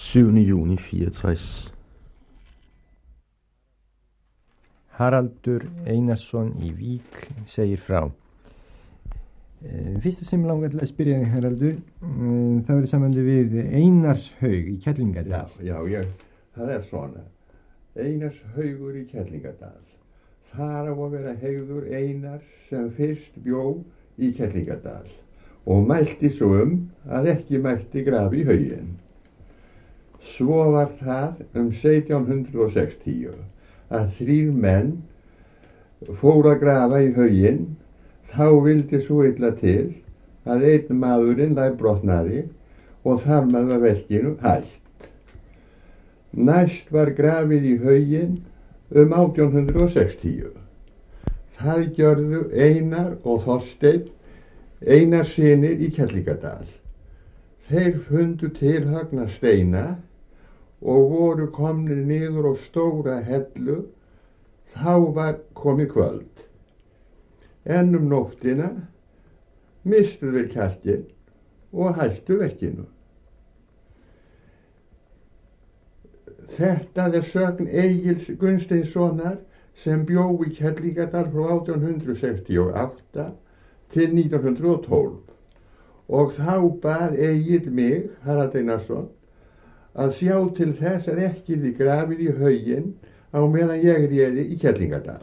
7. juni 64. Haraldur Einarsson í Vík segir frá. Fyrsta sem langar til að spyrja þig, Haraldur, það verið samandi við Einarshaug í Kerlingadal. Það svona. Einarshaugur í Kerlingadal. Þar á að vera hegður Einar sem fyrst bjó í Kerlingadal og mælti svo að ekki mætti grafa í hauginn. Svo var það 1760 að 3 menn fóru að grafa í hauginn. Þá vildi svo illa til að einn maðurinn brotnaði og þar með var verkinu hætt. Næst var grafið í hauginn 1860. Það gjörðu Einar og Þorsteinn, Einarssynir í Kerlingadal. Þeir fundu tilhögna steina og voru komnir niður á stóra hellu. Þá var komið kvöld. En nóttina mistu þeir kjarkinn og hættu verkinu. Þetta sögn Egils Gunnsteinssonar sem bjó í Kerlingadal frá 1868 til 1912 og þá bað Egil mig, Harald Einarsson, að sjá til þess að ekki yrði grafið í hauginn á meðan ég réði í Kerlingadal.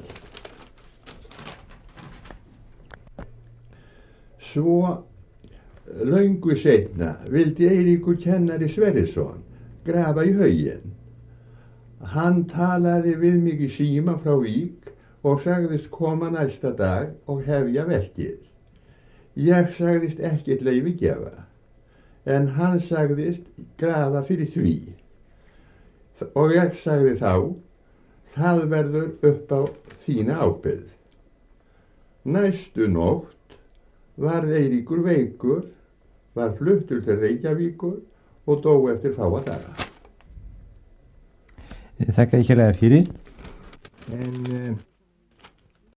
Svo löngu seinna vildi Eiríkur kennari Sverrisson grafa í hauginn. Hann talaði við mig í síma frá Vík og sagðist koma næsta dag og hefja verkið. Ég sagðist ekkert leyfi gefa, en hann sagðist grafa fyrir því. Og ég sagði þá, það verður upp á þína ábyrgð. Næstu nótt varð Eiríkur veikur, var fluttur til Reykjavíkur og dó eftir fáa daga. Þakka þér kærlega fyrir. En